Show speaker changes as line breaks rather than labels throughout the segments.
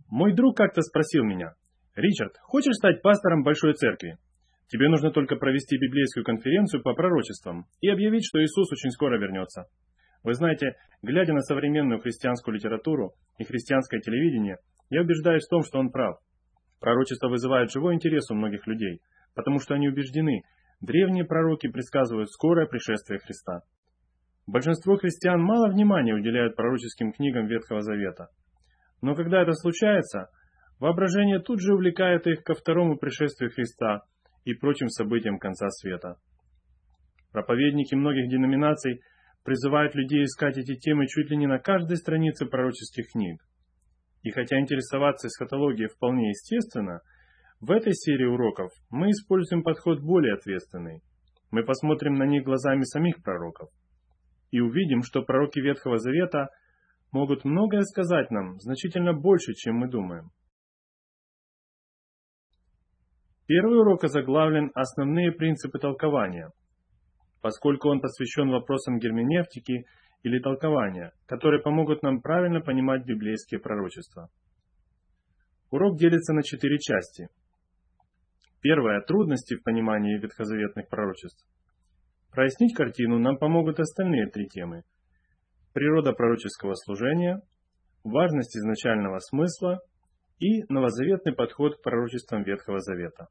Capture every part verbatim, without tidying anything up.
Мой друг как-то спросил меня: «Ричард, хочешь стать пастором большой церкви? Тебе нужно только провести библейскую конференцию по пророчествам и объявить, что Иисус очень скоро вернется». Вы знаете, глядя на современную христианскую литературу и христианское телевидение, я убеждаюсь в том, что он прав. Пророчества вызывают живой интерес у многих людей, потому что они убеждены, древние пророки предсказывают скорое пришествие Христа. Большинство христиан мало внимания уделяют пророческим книгам Ветхого Завета. Но когда это случается, воображение тут же увлекает их ко второму пришествию Христа и прочим событиям конца света. Проповедники многих деноминаций призывают людей искать эти темы чуть ли не на каждой странице пророческих книг. И хотя интересоваться эсхатологией вполне естественно, в этой серии уроков мы используем подход более ответственный. Мы посмотрим на них глазами самих пророков и увидим, что пророки Ветхого Завета могут многое сказать нам, значительно больше, чем мы думаем. Первый урок озаглавлен «Основные принципы толкования», поскольку он посвящен вопросам герменевтики или толкования, которые помогут нам правильно понимать библейские пророчества. Урок делится на четыре части. Первая – трудности в понимании ветхозаветных пророчеств. Прояснить картину нам помогут остальные три темы: природа пророческого служения, важность изначального смысла и новозаветный подход к пророчествам Ветхого Завета.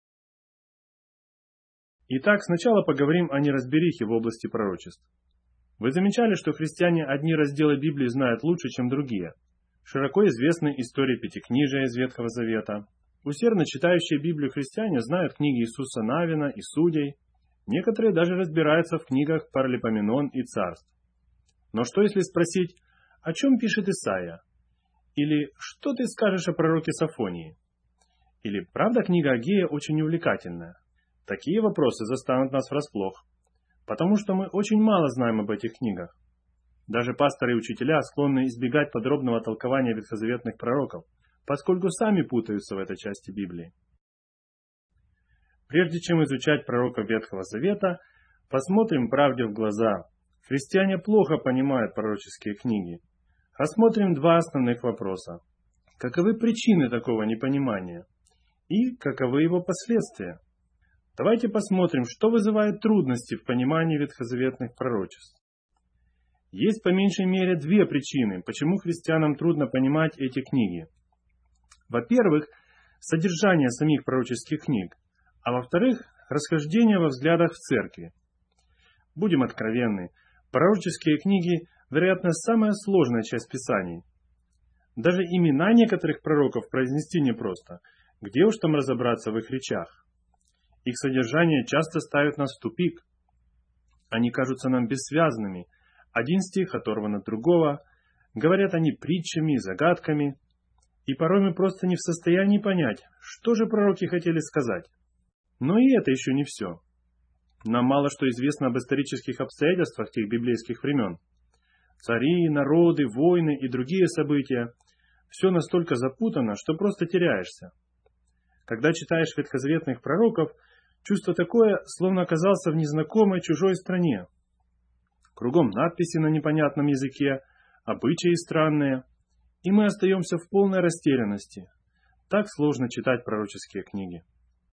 Итак, сначала поговорим о неразберихе в области пророчеств. Вы замечали, что христиане одни разделы Библии знают лучше, чем другие? Широко известны истории Пятикнижия из Ветхого Завета. Усердно читающие Библию христиане знают книги Иисуса Навина и Судей. Некоторые даже разбираются в книгах Паралипоменон и Царств. Но что если спросить, о чем пишет Исаия? Или что ты скажешь о пророке Софонии? Или правда книга Агея очень увлекательная? Такие вопросы застанут нас врасплох, потому что мы очень мало знаем об этих книгах. Даже пасторы и учителя склонны избегать подробного толкования ветхозаветных пророков, поскольку сами путаются в этой части Библии. Прежде чем изучать пророков Ветхого Завета, посмотрим правде в глаза. Христиане плохо понимают пророческие книги. Рассмотрим два основных вопроса. Каковы причины такого непонимания? И каковы его последствия? Давайте посмотрим, что вызывает трудности в понимании ветхозаветных пророчеств. Есть по меньшей мере две причины, почему христианам трудно понимать эти книги. Во-первых, содержание самих пророческих книг, а во-вторых, расхождение во взглядах в церкви. Будем откровенны, пророческие книги, вероятно, самая сложная часть Писаний. Даже имена некоторых пророков произнести непросто, где уж там разобраться в их речах. Их содержание часто ставит нас в тупик. Они кажутся нам бессвязными. Один стих оторван от другого. Говорят они притчами и загадками. И порой мы просто не в состоянии понять, что же пророки хотели сказать. Но и это еще не все. Нам мало что известно об исторических обстоятельствах тех библейских времен. Цари, народы, войны и другие события. Все настолько запутано, что просто теряешься. Когда читаешь ветхозаветных пророков, чувство такое, словно оказался в незнакомой чужой стране. Кругом надписи на непонятном языке, обычаи странные, и мы остаемся в полной растерянности. Так сложно читать пророческие книги.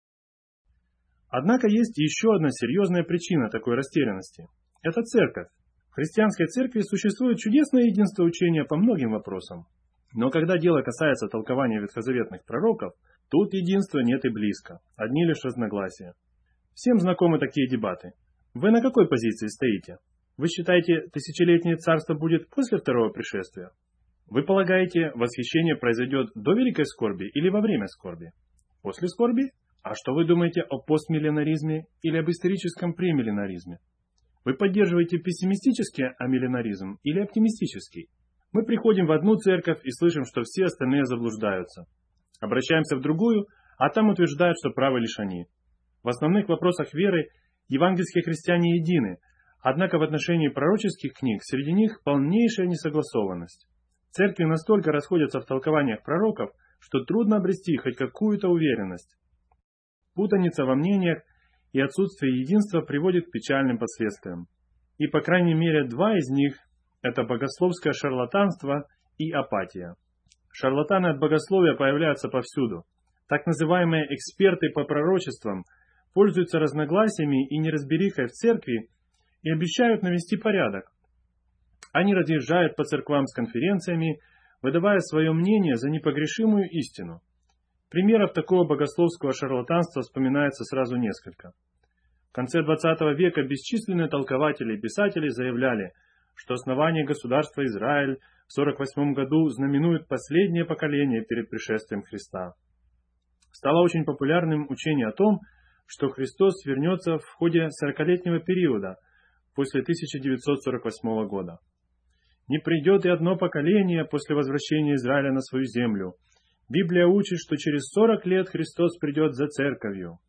Однако есть еще одна серьезная причина такой растерянности. Это церковь. В христианской церкви существует чудесное единство учения по многим вопросам. Но когда дело касается толкования ветхозаветных пророков, тут единства нет и близко, одни лишь разногласия. Всем знакомы такие дебаты. Вы на какой позиции стоите? Вы считаете, тысячелетнее царство будет после второго пришествия? Вы полагаете, восхищение произойдет до великой скорби или во время скорби? После скорби? А что вы думаете о постмиллинаризме или об историческом премиллинаризме? Вы поддерживаете пессимистический амиллинаризм или оптимистический? Мы приходим в одну церковь и слышим, что все остальные заблуждаются. Обращаемся в другую, а там утверждают, что правы лишь они. В основных вопросах веры евангельские христиане едины, однако в отношении пророческих книг среди них полнейшая несогласованность. Церкви настолько расходятся в толкованиях пророков, что трудно обрести хоть какую-то уверенность. Путаница во мнениях и отсутствие единства приводит к печальным последствиям. И по крайней мере два из них – это богословское шарлатанство и апатия. Шарлатаны от богословия появляются повсюду. Так называемые эксперты по пророчествам пользуются разногласиями и неразберихой в церкви и обещают навести порядок. Они разъезжают по церквам с конференциями, выдавая свое мнение за непогрешимую истину. Примеров такого богословского шарлатанства вспоминается сразу несколько. В конце двадцатого века бесчисленные толкователи и писатели заявляли, что основание государства Израиль в сорок восьмом году знаменует последнее поколение перед пришествием Христа. Стало очень популярным учение о том, что Христос вернется в ходе сорокалетнего периода после тысяча девятьсот сорок восьмого года. Не придет и одно поколение после возвращения Израиля на свою землю. Библия учит, что через сорок лет Христос придет за церковью.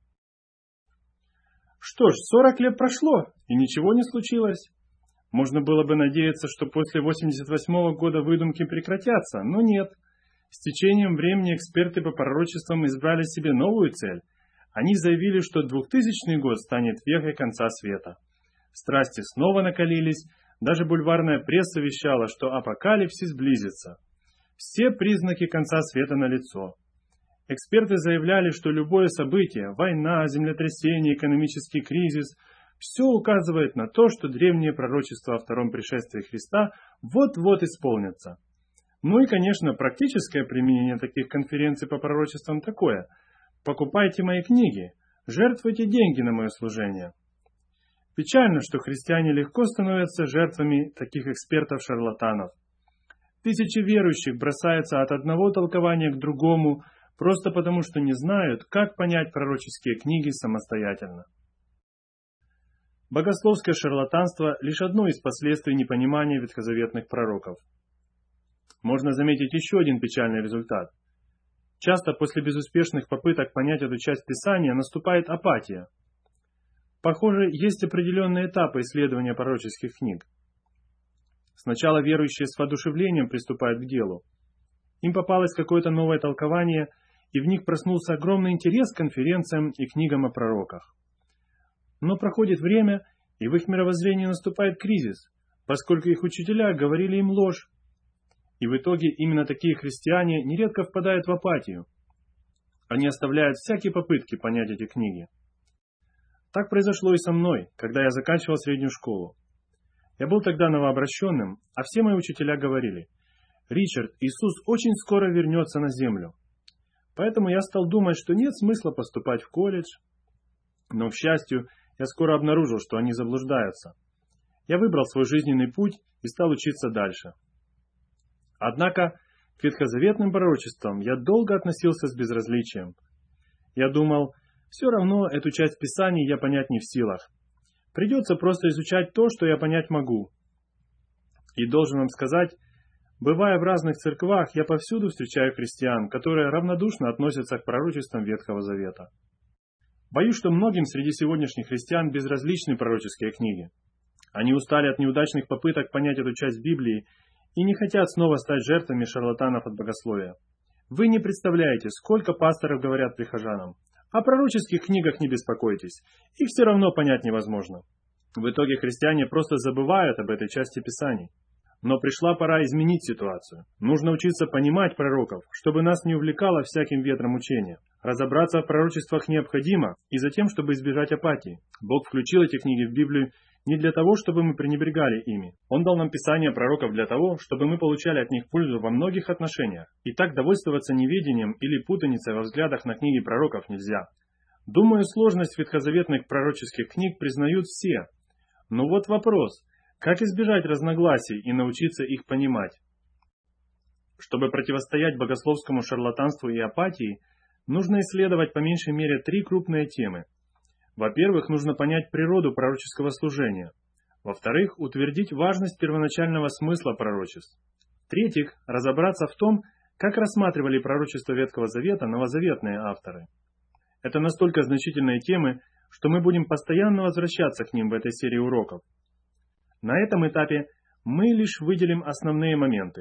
Что ж, сорок лет прошло, и ничего не случилось. Можно было бы надеяться, что после восемьдесят восьмого года выдумки прекратятся, но нет. С течением времени эксперты по пророчествам избрали себе новую цель. Они заявили, что двухтысячный год станет векой конца света. Страсти снова накалились, даже бульварная пресса вещала, что апокалипсис близится. Все признаки конца света налицо. Эксперты заявляли, что любое событие, война, землетрясение, экономический кризис, все указывает на то, что древние пророчества о втором пришествии Христа вот-вот исполнятся. Ну и, конечно, практическое применение таких конференций по пророчествам такое. Покупайте мои книги, жертвуйте деньги на мое служение. Печально, что христиане легко становятся жертвами таких экспертов-шарлатанов. Тысячи верующих бросаются от одного толкования к другому, просто потому что не знают, как понять пророческие книги самостоятельно. Богословское шарлатанство – лишь одно из последствий непонимания ветхозаветных пророков. Можно заметить еще один печальный результат. Часто после безуспешных попыток понять эту часть Писания наступает апатия. Похоже, есть определенные этапы исследования пророческих книг. Сначала верующие с воодушевлением приступают к делу. Им попалось какое-то новое толкование, и в них проснулся огромный интерес к конференциям и книгам о пророках. Но проходит время, и в их мировоззрении наступает кризис, поскольку их учителя говорили им ложь. И в итоге именно такие христиане нередко впадают в апатию. Они оставляют всякие попытки понять эти книги. Так произошло и со мной, когда я заканчивал среднюю школу. Я был тогда новообращенным, а все мои учителя говорили: «Ричард, Иисус очень скоро вернется на землю». Поэтому я стал думать, что нет смысла поступать в колледж. Но, к счастью, я скоро обнаружил, что они заблуждаются. Я выбрал свой жизненный путь и стал учиться дальше. Однако к ветхозаветным пророчествам я долго относился с безразличием. Я думал, все равно эту часть Писаний я понять не в силах. Придется просто изучать то, что я понять могу. И должен вам сказать, бывая в разных церквах, я повсюду встречаю христиан, которые равнодушно относятся к пророчествам Ветхого Завета. Боюсь, что многим среди сегодняшних христиан безразличны пророческие книги. Они устали от неудачных попыток понять эту часть Библии и не хотят снова стать жертвами шарлатанов от богословия. Вы не представляете, сколько пасторов говорят прихожанам: о пророческих книгах не беспокойтесь, их все равно понять невозможно. В итоге христиане просто забывают об этой части Писаний. Но пришла пора изменить ситуацию. Нужно учиться понимать пророков, чтобы нас не увлекало всяким ветром учения. Разобраться в пророчествах необходимо, и затем, чтобы избежать апатии. Бог включил эти книги в Библию не для того, чтобы мы пренебрегали ими. Он дал нам Писания пророков для того, чтобы мы получали от них пользу во многих отношениях. И так довольствоваться неведением или путаницей во взглядах на книги пророков нельзя. Думаю, сложность ветхозаветных пророческих книг признают все. Но вот вопрос: как избежать разногласий и научиться их понимать? Чтобы противостоять богословскому шарлатанству и апатии, нужно исследовать по меньшей мере три крупные темы. Во-первых, нужно понять природу пророческого служения. Во-вторых, утвердить важность первоначального смысла пророчеств. В-третьих, разобраться в том, как рассматривали пророчества Ветхого Завета новозаветные авторы. Это настолько значительные темы, что мы будем постоянно возвращаться к ним в этой серии уроков. На этом этапе мы лишь выделим основные моменты.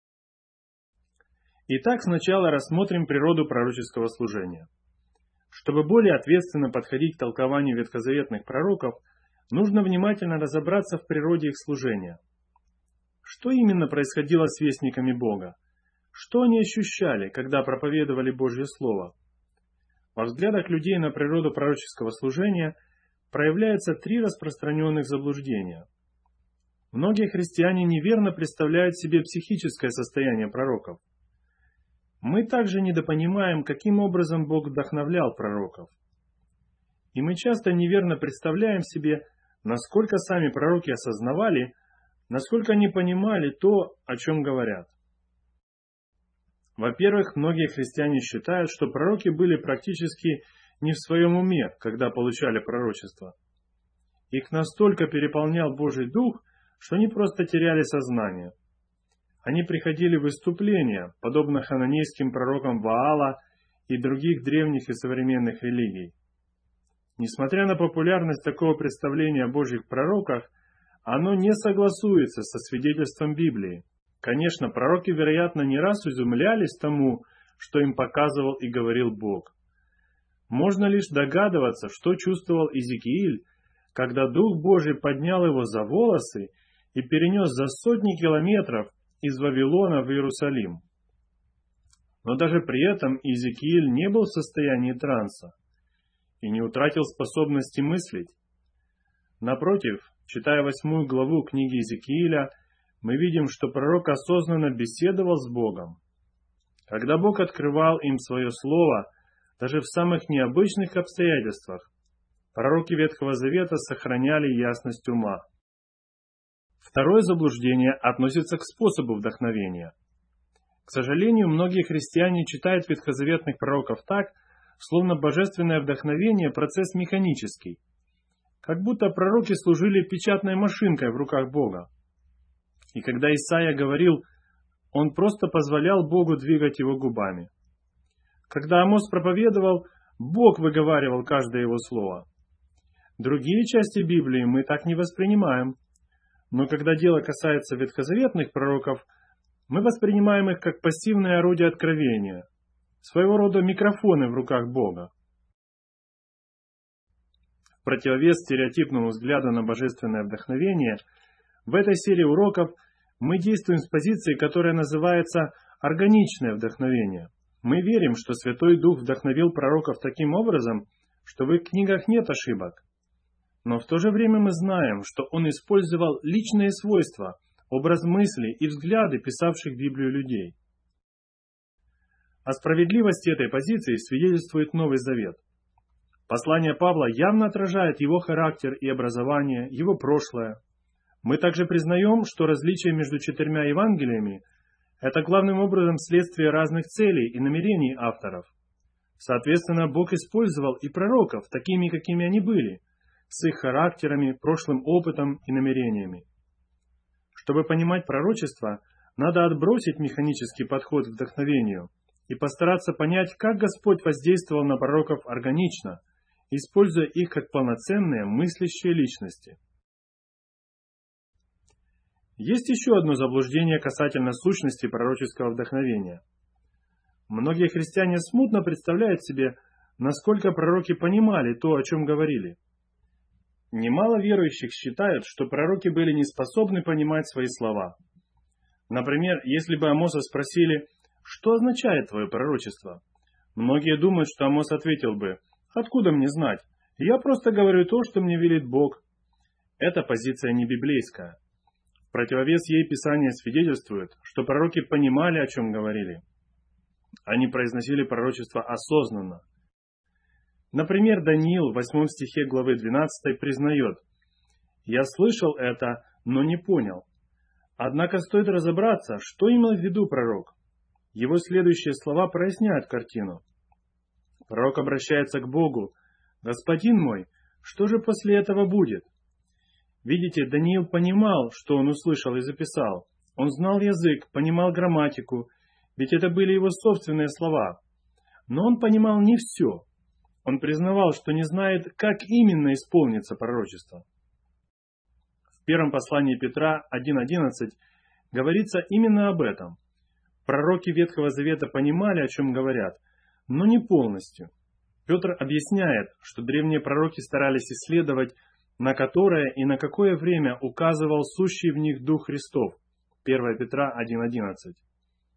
Итак, сначала рассмотрим природу пророческого служения. Чтобы более ответственно подходить к толкованию ветхозаветных пророков, нужно внимательно разобраться в природе их служения. Что именно происходило с вестниками Бога? Что они ощущали, когда проповедовали Божье Слово? Во взглядах людей на природу пророческого служения проявляются три распространенных заблуждения. Многие христиане неверно представляют себе психическое состояние пророков. Мы также недопонимаем, каким образом Бог вдохновлял пророков. И мы часто неверно представляем себе, насколько сами пророки осознавали, насколько они понимали то, о чем говорят. Во-первых, многие христиане считают, что пророки были практически не в своем уме, когда получали пророчество. Их настолько переполнял Божий Дух, что они просто теряли сознание. Они приходили в выступления, подобно хананейским пророкам Ваала и других древних и современных религий. Несмотря на популярность такого представления о Божьих пророках, оно не согласуется со свидетельством Библии. Конечно, пророки, вероятно, не раз изумлялись тому, что им показывал и говорил Бог. Можно лишь догадываться, что чувствовал Иезекииль, когда Дух Божий поднял его за волосы и перенес за сотни километров из Вавилона в Иерусалим. Но даже при этом Иезекииль не был в состоянии транса и не утратил способности мыслить. Напротив, читая восьмую главу книги Иезекииля, мы видим, что пророк осознанно беседовал с Богом. Когда Бог открывал им свое слово, даже в самых необычных обстоятельствах, пророки Ветхого Завета сохраняли ясность ума. Второе заблуждение относится к способу вдохновения. К сожалению, многие христиане читают ветхозаветных пророков так, словно божественное вдохновение – процесс механический, как будто пророки служили печатной машинкой в руках Бога. И когда Исаия говорил, он просто позволял Богу двигать его губами. Когда Амос проповедовал, Бог выговаривал каждое его слово. Другие части Библии мы так не воспринимаем. Но когда дело касается ветхозаветных пророков, мы воспринимаем их как пассивное орудие откровения, своего рода микрофоны в руках Бога. В противовес стереотипному взгляду на божественное вдохновение, в этой серии уроков мы действуем с позиции, которая называется органичное вдохновение. Мы верим, что Святой Дух вдохновил пророков таким образом, что в их книгах нет ошибок. Но в то же время мы знаем, что он использовал личные свойства, образ мысли и взгляды писавших Библию людей. О справедливости этой позиции свидетельствует Новый Завет. Послание Павла явно отражает его характер и образование, его прошлое. Мы также признаем, что различие между четырьмя Евангелиями – это главным образом следствие разных целей и намерений авторов. Соответственно, Бог использовал и пророков, такими, какими они были, с их характерами, прошлым опытом и намерениями. Чтобы понимать пророчество, надо отбросить механический подход к вдохновению и постараться понять, как Господь воздействовал на пророков органично, используя их как полноценные мыслящие личности. Есть еще одно заблуждение касательно сущности пророческого вдохновения. Многие христиане смутно представляют себе, насколько пророки понимали то, о чем говорили. Немало верующих считают, что пророки были не способны понимать свои слова. Например, если бы Амоса спросили, что означает твое пророчество, многие думают, что Амос ответил бы, откуда мне знать, я просто говорю то, что мне велит Бог. Эта позиция не библейская. В противовес ей Писание свидетельствует, что пророки понимали, о чем говорили. Они произносили пророчество осознанно. Например, Даниил в восьмом стихе главы двенадцатой признает: «Я слышал это, но не понял». Однако стоит разобраться, что имел в виду пророк. Его следующие слова проясняют картину. Пророк обращается к Богу: «Господин мой, что же после этого будет?» Видите, Даниил понимал, что он услышал и записал. Он знал язык, понимал грамматику, ведь это были его собственные слова. Но он понимал не все. Он признавал, что не знает, как именно исполнится пророчество. В первом послании Петра один одиннадцать говорится именно об этом. Пророки Ветхого Завета понимали, о чем говорят, но не полностью. Петр объясняет, что древние пророки старались исследовать, на которое и на какое время указывал сущий в них Дух Христов. первое Петра один одиннадцать.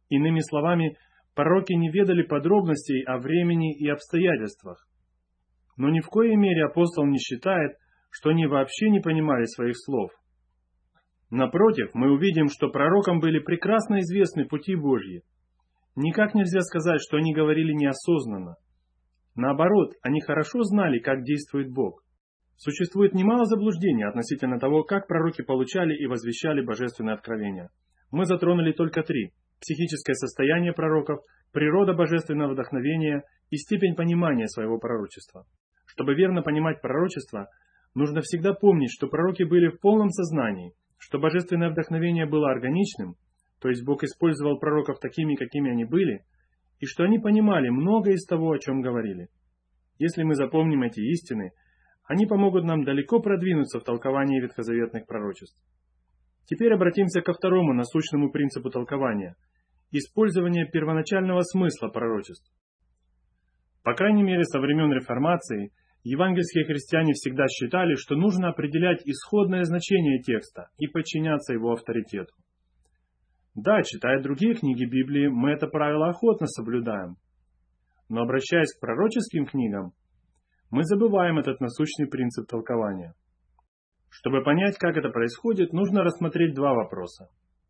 Иными словами, пророки не ведали подробностей о времени и обстоятельствах. Но ни в коей мере апостол не считает, что они вообще не понимали своих слов. Напротив, мы увидим, что пророкам были прекрасно известны пути Божьи. Никак нельзя сказать, что они говорили неосознанно. Наоборот, они хорошо знали, как действует Бог. Существует немало заблуждений относительно того, как пророки получали и возвещали божественные откровения. Мы затронули только три: психическое состояние пророков, природа божественного вдохновения и степень понимания своего пророчества. Чтобы верно понимать пророчество, нужно всегда помнить, что пророки были в полном сознании, что божественное вдохновение было органичным, то есть Бог использовал пророков такими, какими они были, и что они понимали многое из того, о чем говорили. Если мы запомним эти истины, они помогут нам далеко продвинуться в толковании ветхозаветных пророчеств. Теперь обратимся ко второму насущному принципу толкования – использование первоначального смысла пророчеств. По крайней мере, со времен Реформации евангельские христиане всегда считали, что нужно определять исходное значение текста и подчиняться его авторитету. Да, читая другие книги Библии, мы это правило охотно соблюдаем. Но обращаясь к пророческим книгам, мы забываем этот насущный принцип толкования. Чтобы понять, как это происходит, нужно рассмотреть два вопроса.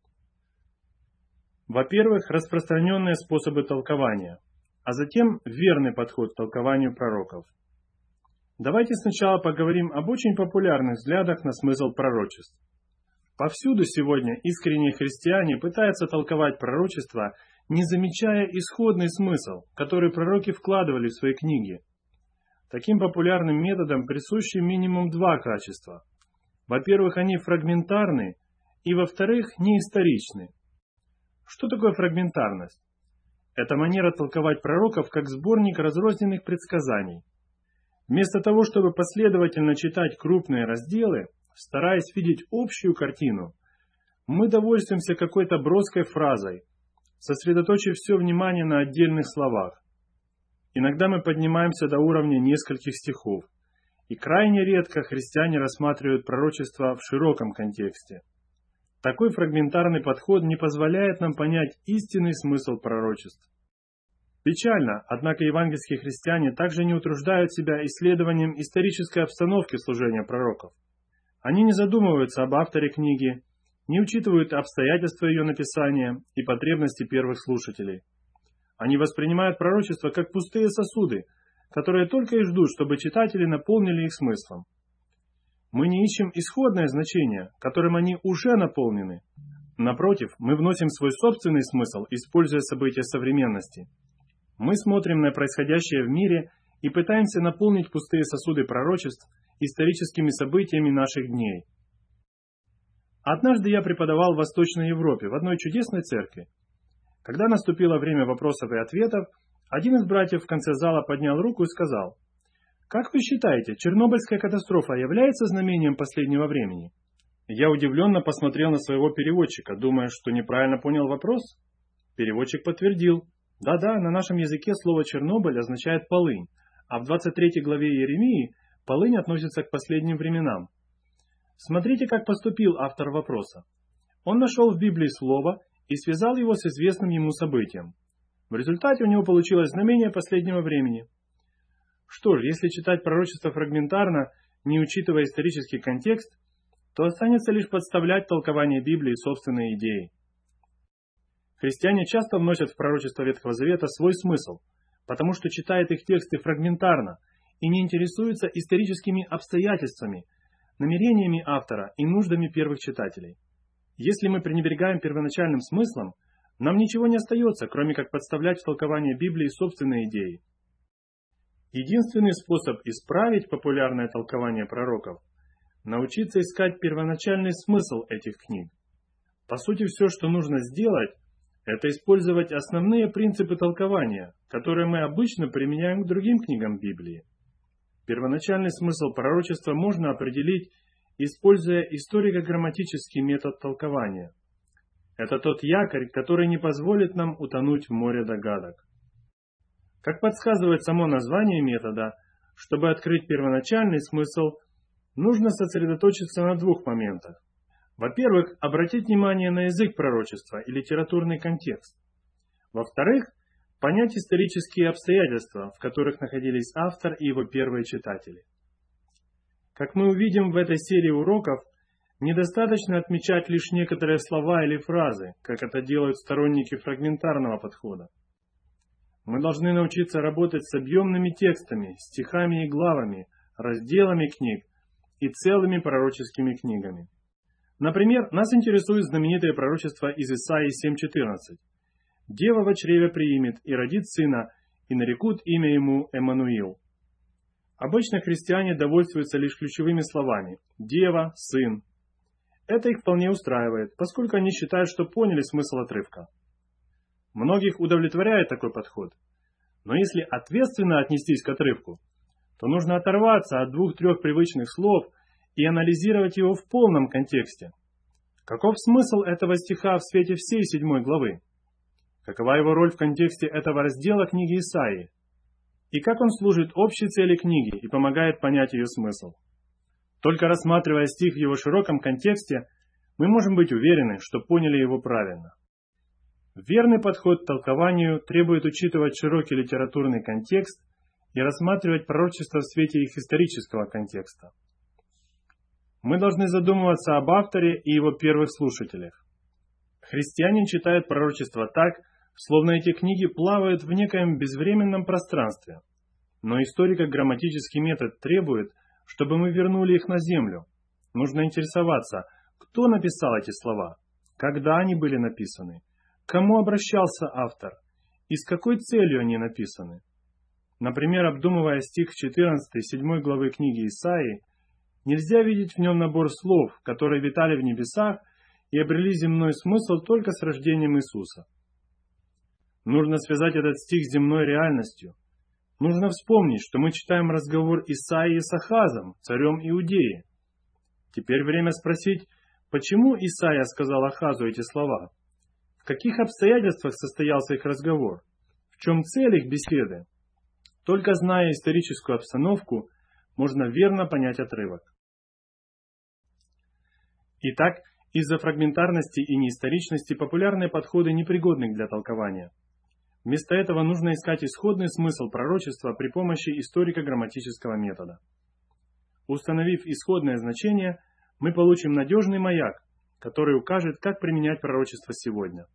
Во-первых, распространенные способы толкования, а затем верный подход к толкованию пророков. Давайте сначала поговорим об очень популярных взглядах на смысл пророчеств. Повсюду сегодня искренние христиане пытаются толковать пророчество, не замечая исходный смысл, который пророки вкладывали в свои книги. Таким популярным методам присущи минимум два качества. Во-первых, они фрагментарны, и во-вторых, неисторичны. Что такое фрагментарность? Это манера толковать пророков как сборник разрозненных предсказаний. Вместо того, чтобы последовательно читать крупные разделы, стараясь видеть общую картину, мы довольствуемся какой-то броской фразой, сосредоточив все внимание на отдельных словах. Иногда мы поднимаемся до уровня нескольких стихов, и крайне редко христиане рассматривают пророчество в широком контексте. Такой фрагментарный подход не позволяет нам понять истинный смысл пророчеств. Печально, однако евангельские христиане также не утруждают себя исследованием исторической обстановки служения пророков. Они не задумываются об авторе книги, не учитывают обстоятельства ее написания и потребности первых слушателей. Они воспринимают пророчество как пустые сосуды, которые только и ждут, чтобы читатели наполнили их смыслом. Мы не ищем исходное значение, которым они уже наполнены. Напротив, мы вносим свой собственный смысл, используя события современности. Мы смотрим на происходящее в мире и пытаемся наполнить пустые сосуды пророчеств историческими событиями наших дней. Однажды я преподавал в Восточной Европе, в одной чудесной церкви. Когда наступило время вопросов и ответов, один из братьев в конце зала поднял руку и сказал: «Как вы считаете, Чернобыльская катастрофа является знамением последнего времени?» Я удивленно посмотрел на своего переводчика, думая, что неправильно понял вопрос. Переводчик подтвердил: «Да-да, на нашем языке слово «Чернобыль» означает «полынь», а в двадцать третьей главе Иеремии полынь относится к последним временам». Смотрите, как поступил автор вопроса. Он нашел в Библии слово и связал его с известным ему событием. В результате у него получилось знамение последнего времени. Что ж, если читать пророчество фрагментарно, не учитывая исторический контекст, то останется лишь подставлять толкование Библии собственные идеи. Христиане часто вносят в пророчество Ветхого Завета свой смысл, потому что читают их тексты фрагментарно и не интересуются историческими обстоятельствами, намерениями автора и нуждами первых читателей. Если мы пренебрегаем первоначальным смыслом, нам ничего не остается, кроме как подставлять в толкование Библии собственные идеи. Единственный способ исправить популярное толкование пророков – научиться искать первоначальный смысл этих книг. По сути, все, что нужно сделать, это использовать основные принципы толкования, которые мы обычно применяем к другим книгам Библии. Первоначальный смысл пророчества можно определить, используя историко-грамматический метод толкования. Это тот якорь, который не позволит нам утонуть в море догадок. Как подсказывает само название метода, чтобы открыть первоначальный смысл, нужно сосредоточиться на двух моментах. Во-первых, обратить внимание на язык пророчества и литературный контекст. Во-вторых, понять исторические обстоятельства, в которых находились автор и его первые читатели. Как мы увидим в этой серии уроков, недостаточно отмечать лишь некоторые слова или фразы, как это делают сторонники фрагментарного подхода. Мы должны научиться работать с объемными текстами, стихами и главами, разделами книг и целыми пророческими книгами. Например, нас интересует знаменитое пророчество из Исаии семь четырнадцать. «Дева во чреве приимет и родит сына, и нарекут имя ему Эммануил». Обычно христиане довольствуются лишь ключевыми словами «дева», «сын». Это их вполне устраивает, поскольку они считают, что поняли смысл отрывка. Многих удовлетворяет такой подход. Но если ответственно отнестись к отрывку, то нужно оторваться от двух-трех привычных слов и анализировать его в полном контексте. Каков смысл этого стиха в свете всей седьмой главы? Какова его роль в контексте этого раздела книги Исаии? И как он служит общей цели книги и помогает понять ее смысл? Только рассматривая стих в его широком контексте, мы можем быть уверены, что поняли его правильно. Верный подход к толкованию требует учитывать широкий литературный контекст и рассматривать пророчества в свете их исторического контекста. Мы должны задумываться об авторе и его первых слушателях. Христианин читает пророчества так, словно эти книги плавают в некоем безвременном пространстве. Но историко-грамматический метод требует, чтобы мы вернули их на землю. Нужно интересоваться, кто написал эти слова, когда они были написаны, к кому обращался автор и с какой целью они написаны. Например, обдумывая стих четырнадцатый седьмой главы книги Исаии, нельзя видеть в нем набор слов, которые витали в небесах и обрели земной смысл только с рождением Иисуса. Нужно связать этот стих с земной реальностью. Нужно вспомнить, что мы читаем разговор Исаии с Ахазом, царем Иудеи. Теперь время спросить, почему Исаия сказал Ахазу эти слова? В каких обстоятельствах состоялся их разговор? В чем цель их беседы? Только зная историческую обстановку, можно верно понять отрывок. Итак, из-за фрагментарности и неисторичности популярные подходы непригодны для толкования. Вместо этого нужно искать исходный смысл пророчества при помощи историко-грамматического метода. Установив исходное значение, мы получим надежный маяк, который укажет, как применять пророчество сегодня.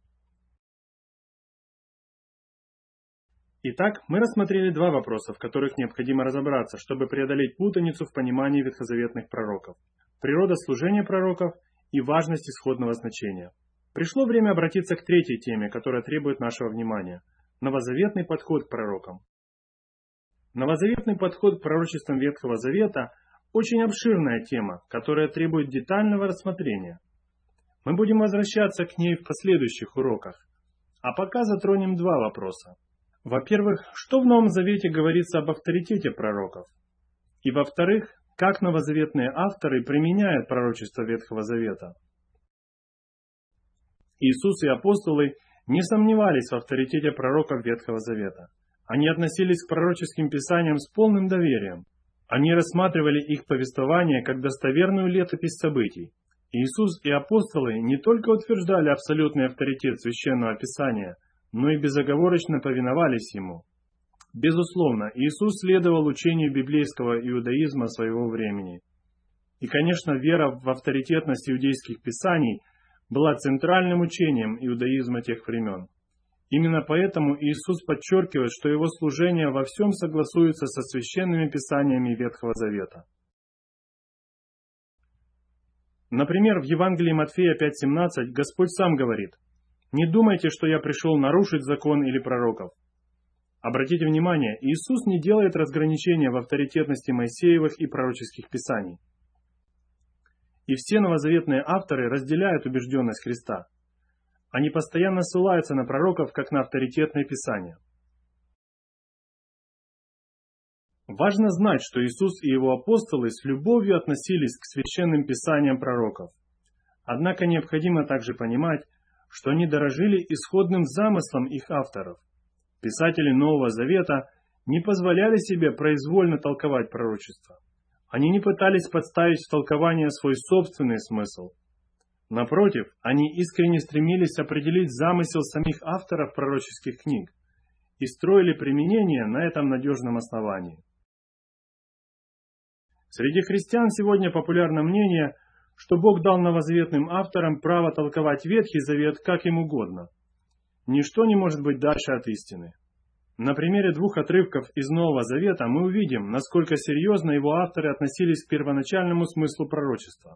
Итак, мы рассмотрели два вопроса, в которых необходимо разобраться, чтобы преодолеть путаницу в понимании ветхозаветных пророков: природа служения пророков и важность исходного значения. Пришло время обратиться к третьей теме, которая требует нашего внимания – новозаветный подход к пророкам. Новозаветный подход к пророчествам Ветхого Завета – очень обширная тема, которая требует детального рассмотрения. Мы будем возвращаться к ней в последующих уроках, а пока затронем два вопроса. Во-первых, что в Новом Завете говорится об авторитете пророков? И во-вторых, как новозаветные авторы применяют пророчество Ветхого Завета? Иисус и апостолы не сомневались в авторитете пророков Ветхого Завета. Они относились к пророческим писаниям с полным доверием. Они рассматривали их повествование как достоверную летопись событий. Иисус и апостолы не только утверждали абсолютный авторитет Священного Писания, но и безоговорочно повиновались ему. Безусловно, Иисус следовал учению библейского иудаизма своего времени. И, конечно, вера в авторитетность иудейских писаний была центральным учением иудаизма тех времен. Именно поэтому Иисус подчеркивает, что его служение во всем согласуется со священными писаниями Ветхого Завета. Например, в Евангелии Матфея пять семнадцать Господь сам говорит: «Не думайте, что я пришел нарушить закон или пророков». Обратите внимание, Иисус не делает разграничения в авторитетности Моисеевых и пророческих писаний. И все новозаветные авторы разделяют убежденность Христа. Они постоянно ссылаются на пророков, как на авторитетные писания. Важно знать, что Иисус и его апостолы с любовью относились к священным писаниям пророков. Однако необходимо также понимать, что они дорожили исходным замыслом их авторов. Писатели Нового Завета не позволяли себе произвольно толковать пророчество. Они не пытались подставить в толкование свой собственный смысл. Напротив, они искренне стремились определить замысел самих авторов пророческих книг и строили применение на этом надежном основании. Среди христиан сегодня популярно мнение, что Бог дал новозаветным авторам право толковать Ветхий Завет как им угодно. Ничто не может быть дальше от истины. На примере двух отрывков из Нового Завета мы увидим, насколько серьезно его авторы относились к первоначальному смыслу пророчества.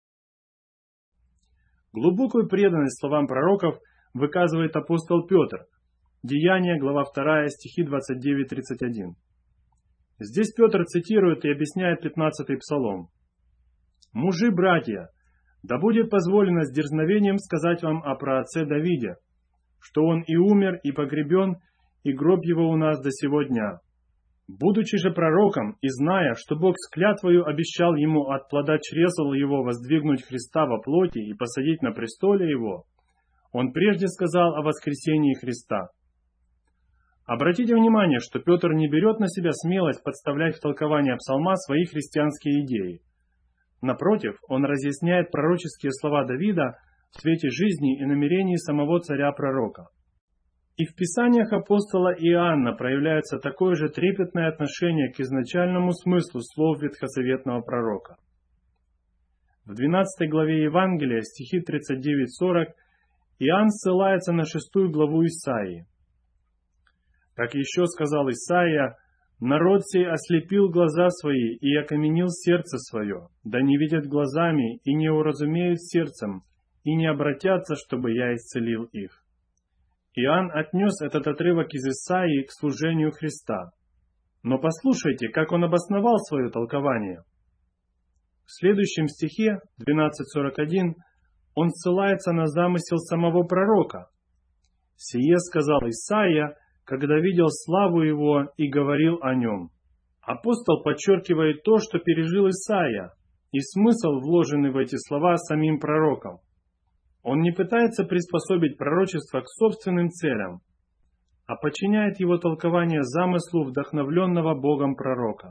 Глубокую преданность словам пророков выказывает апостол Петр. Деяния, глава вторая, стихи двадцать девять тридцать один. Здесь Петр цитирует и объясняет пятнадцатый псалом. «Мужи, братья, да будет позволено с дерзновением сказать вам о праотце Давиде, что он и умер, и погребен, и гроб его у нас до сего дня. Будучи же пророком и зная, что Бог с клятвою обещал ему от плода чресл его воздвигнуть Христа во плоти и посадить на престоле его, он прежде сказал о воскресении Христа». Обратите внимание, что Петр не берет на себя смелость подставлять в толкование псалма свои христианские идеи. Напротив, он разъясняет пророческие слова Давида в свете жизни и намерений самого царя-пророка. И в писаниях апостола Иоанна проявляется такое же трепетное отношение к изначальному смыслу слов ветхозаветного пророка. В двенадцатой главе Евангелия, стихи тридцать девять сорок, Иоанн ссылается на шестую главу Исаии. Как еще сказал Исаия, «Народ сей ослепил глаза свои и окаменил сердце свое, да не видят глазами и не уразумеют сердцем, и не обратятся, чтобы я исцелил их». Иоанн отнес этот отрывок из Исаии к служению Христа. Но послушайте, как он обосновал свое толкование. В следующем стихе, двенадцать сорок один, он ссылается на замысел самого пророка. «Сие сказал Исаия, когда видел славу его и говорил о нем». Апостол подчеркивает то, что пережил Исаия, и смысл, вложенный в эти слова самим пророком. Он не пытается приспособить пророчество к собственным целям, а подчиняет его толкование замыслу вдохновленного Богом пророка.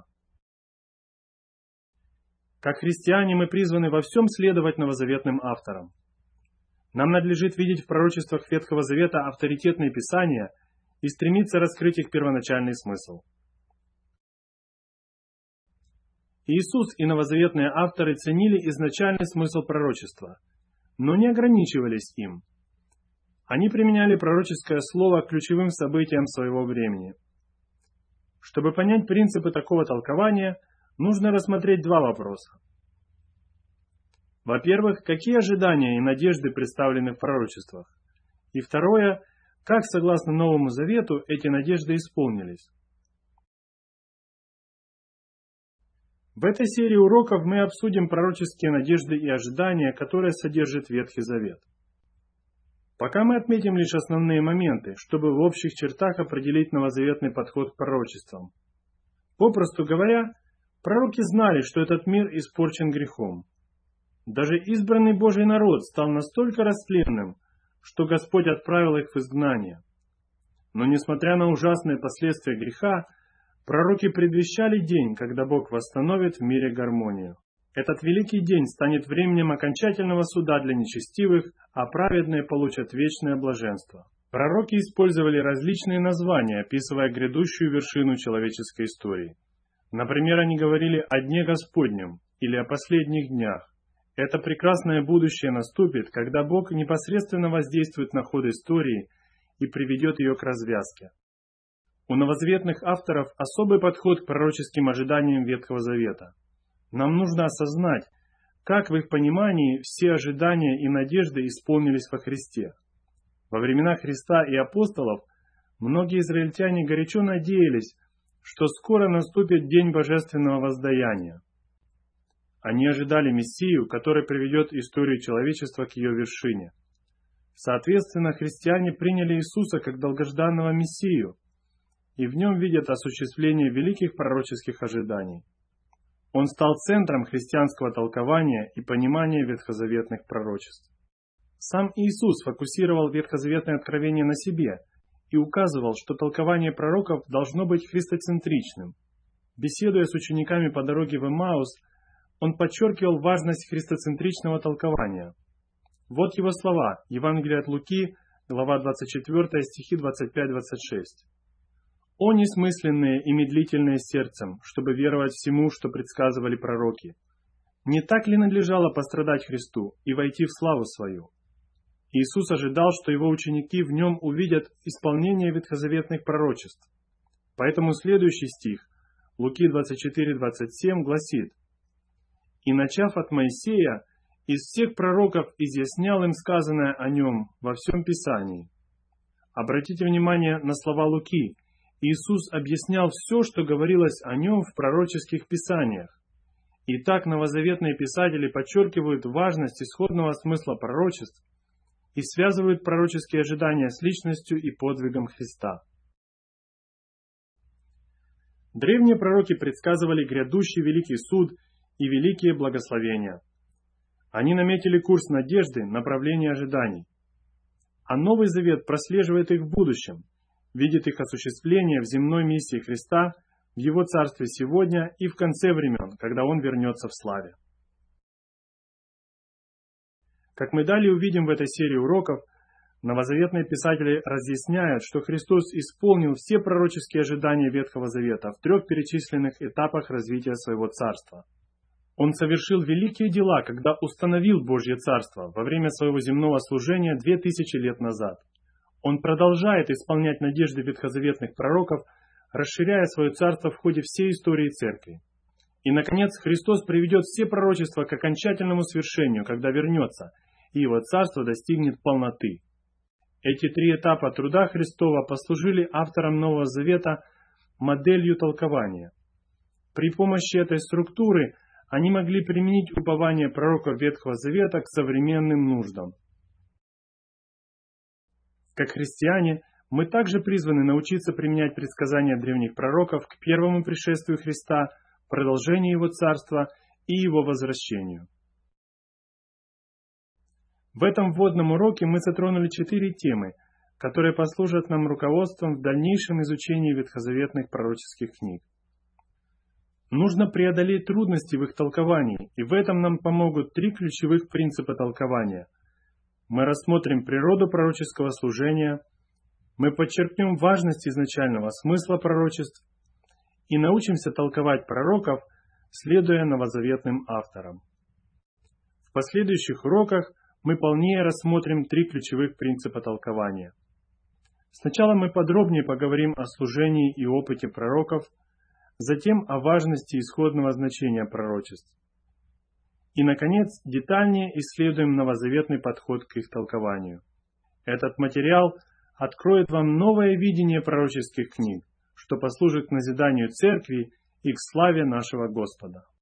Как христиане мы призваны во всем следовать новозаветным авторам. Нам надлежит видеть в пророчествах Ветхого Завета авторитетные писания и стремиться раскрыть их первоначальный смысл. Иисус и новозаветные авторы ценили изначальный смысл пророчества, но не ограничивались им. Они применяли пророческое слово к ключевым событиям своего времени. Чтобы понять принципы такого толкования, нужно рассмотреть два вопроса. Во-первых, какие ожидания и надежды представлены в пророчествах? И второе, как, согласно Новому Завету, эти надежды исполнились? В этой серии уроков мы обсудим пророческие надежды и ожидания, которые содержит Ветхий Завет. Пока мы отметим лишь основные моменты, чтобы в общих чертах определить новозаветный подход к пророчествам. Попросту говоря, пророки знали, что этот мир испорчен грехом. Даже избранный Божий народ стал настолько растленным, что Господь отправил их в изгнание. Но несмотря на ужасные последствия греха, пророки предвещали день, когда Бог восстановит в мире гармонию. Этот великий день станет временем окончательного суда для нечестивых, а праведные получат вечное блаженство. Пророки использовали различные названия, описывая грядущую вершину человеческой истории. Например, они говорили о Дне Господнем или о последних днях. Это прекрасное будущее наступит, когда Бог непосредственно воздействует на ход истории и приведет ее к развязке. У новозаветных авторов особый подход к пророческим ожиданиям Ветхого Завета. Нам нужно осознать, как в их понимании все ожидания и надежды исполнились во Христе. Во времена Христа и апостолов многие израильтяне горячо надеялись, что скоро наступит день божественного воздаяния. Они ожидали Мессию, который приведет историю человечества к ее вершине. Соответственно, христиане приняли Иисуса как долгожданного Мессию, и в нем видят осуществление великих пророческих ожиданий. Он стал центром христианского толкования и понимания ветхозаветных пророчеств. Сам Иисус фокусировал ветхозаветное откровение на себе и указывал, что толкование пророков должно быть христоцентричным. Беседуя с учениками по дороге в Эммаус, он подчеркивал важность христоцентричного толкования. Вот его слова, Евангелие от Луки, глава двадцать четыре, стихи двадцать пять двадцать шесть. «О несмысленные и медлительные сердцем, чтобы веровать всему, что предсказывали пророки! Не так ли надлежало пострадать Христу и войти в славу свою?» Иисус ожидал, что его ученики в нем увидят исполнение ветхозаветных пророчеств. Поэтому следующий стих, Луки двадцать четыре двадцать семь, гласит: «И начав от Моисея, из всех пророков изъяснял им сказанное о нем во всем Писании». Обратите внимание на слова Луки. Иисус объяснял все, что говорилось о нем в пророческих писаниях. Итак, новозаветные писатели подчеркивают важность исходного смысла пророчеств и связывают пророческие ожидания с личностью и подвигом Христа. Древние пророки предсказывали грядущий великий суд и великие благословения. Они наметили курс надежды, направление ожиданий. А Новый Завет прослеживает их в будущем, видит их осуществление в земной миссии Христа, в Его Царстве сегодня и в конце времен, когда Он вернется в славе. Как мы далее увидим в этой серии уроков, новозаветные писатели разъясняют, что Христос исполнил все пророческие ожидания Ветхого Завета в трех перечисленных этапах развития Своего Царства. Он совершил великие дела, когда установил Божье Царство во время Своего земного служения две тысячи лет назад. Он продолжает исполнять надежды ветхозаветных пророков, расширяя свое царство в ходе всей истории Церкви. И, наконец, Христос приведет все пророчества к окончательному свершению, когда вернется, и Его царство достигнет полноты. Эти три этапа труда Христова послужили авторам Нового Завета моделью толкования. При помощи этой структуры они могли применить упование пророков Ветхого Завета к современным нуждам. Как христиане, мы также призваны научиться применять предсказания древних пророков к первому пришествию Христа, продолжению Его Царства и Его возвращению. В этом вводном уроке мы затронули четыре темы, которые послужат нам руководством в дальнейшем изучении ветхозаветных пророческих книг. Нужно преодолеть трудности в их толковании, и в этом нам помогут три ключевых принципа толкования. Мы рассмотрим природу пророческого служения, мы подчеркнем важность изначального смысла пророчеств и научимся толковать пророков, следуя новозаветным авторам. В последующих уроках мы полнее рассмотрим три ключевых принципа толкования. Сначала мы подробнее поговорим о служении и опыте пророков, затем о важности исходного значения пророчеств. И, наконец, детальнее исследуем новозаветный подход к их толкованию. Этот материал откроет вам новое видение пророческих книг, что послужит к назиданию Церкви и к славе нашего Господа.